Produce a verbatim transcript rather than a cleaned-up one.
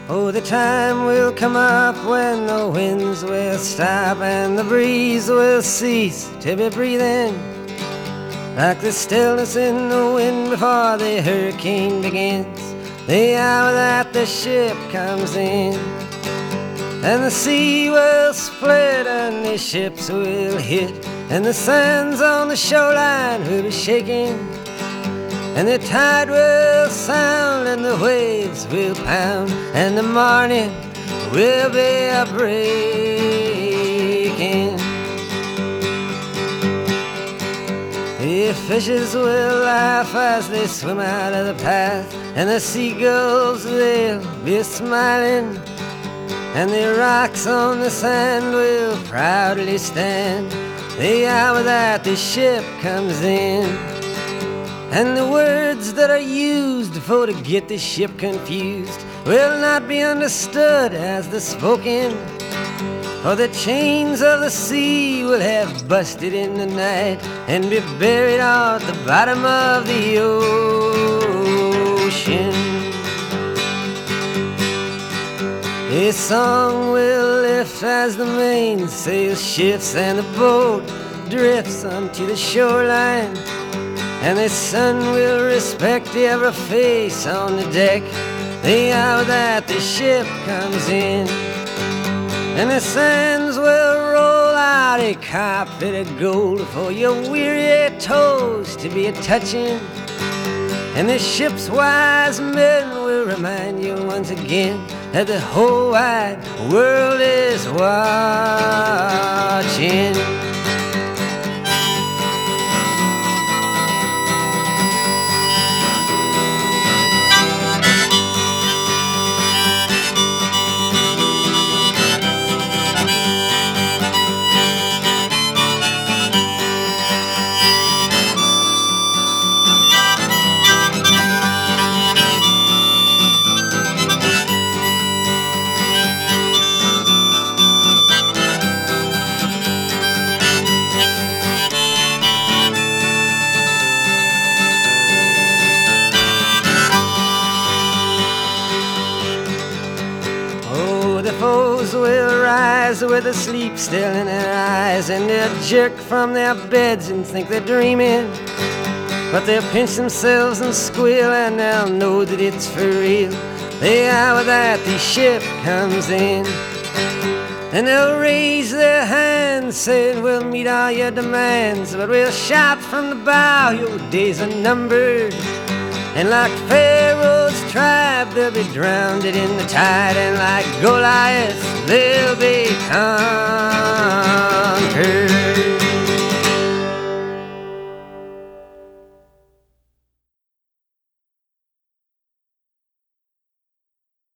Oh, the time will come up when the winds will stop and the breeze will cease to be breathing, like the stillness in the wind before the hurricane begins, the hour that the ship comes in. And the sea will split and the ships will hit, and the sands on the shoreline will be shaking, and the tide will sound and the waves will pound, and the morning will be a breaking. The fishes will laugh as they swim out of the path, and the seagulls they'll be smiling, and the rocks on the sand will proudly stand the hour that the ship comes in. And the words that are used for to get the ship confused will not be understood as the spoken, for the chains of the sea will have busted in the night and be buried at the bottom of the ocean. A song will lift as the mainsail shifts and the boat drifts onto the shoreline, and the sun will respect every face on the deck the hour that the ship comes in. And the sands will roll out a carpet of gold for your weary toes to be a-touching, and the ship's wise men will remind you once again that the whole wide world is watching. The foes will rise with the sleep still in their eyes, and they'll jerk from their beds and think they're dreaming, but they'll pinch themselves and squeal, and they'll know that it's for real the hour that the ship comes in. And they'll raise their hands saying, we'll meet all your demands, but we'll shout from the bow, your days are numbered. And like Pharaoh's tribe, they'll be drowned in the tide, and like Goliath, they'll be conquered.